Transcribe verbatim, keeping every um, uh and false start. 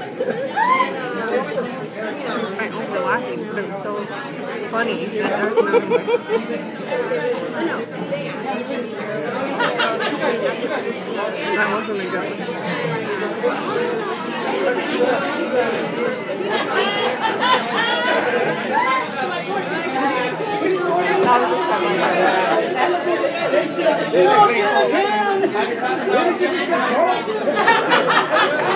I over laughing, but it was so funny that there was no. That wasn't a good one. That was a seven.